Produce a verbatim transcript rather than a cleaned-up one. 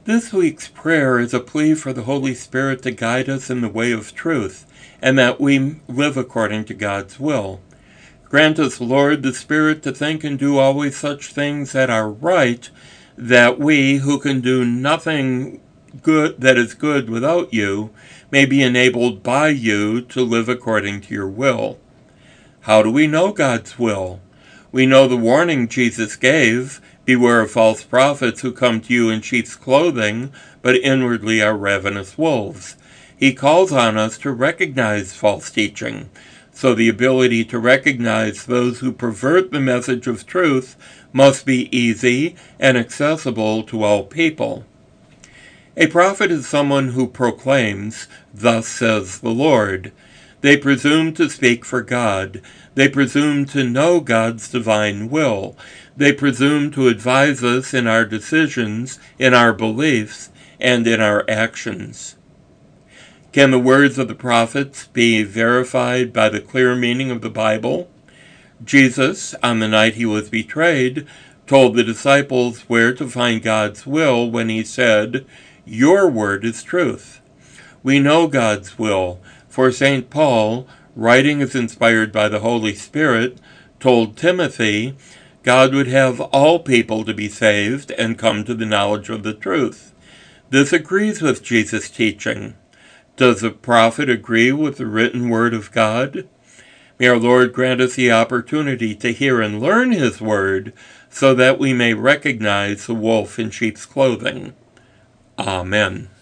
This week's prayer is a plea for the Holy Spirit to guide us in the way of truth, and that we live according to God's will. Grant us, Lord, the Spirit to think and do always such things that are right, that we, who can do nothing good that is good without you, may be enabled by you to live according to your will. How do we know God's will? We know the warning Jesus gave: beware of false prophets who come to you in sheep's clothing, but inwardly are ravenous wolves. He calls on us to recognize false teaching, so the ability to recognize those who pervert the message of truth must be easy and accessible to all people. A prophet is someone who proclaims, "Thus says the Lord." They presume to speak for God. They presume to know God's divine will. They presume to advise us in our decisions, in our beliefs, and in our actions. Can the words of the prophets be verified by the clear meaning of the Bible? Jesus, on the night he was betrayed, told the disciples where to find God's will when he said, "Your word is truth." We know God's will, for Saint Paul, writing as inspired by the Holy Spirit, told Timothy God would have all people to be saved and come to the knowledge of the truth. This agrees with Jesus' teaching. Does the prophet agree with the written word of God? May our Lord grant us the opportunity to hear and learn his word, so that we may recognize the wolf in sheep's clothing. Amen.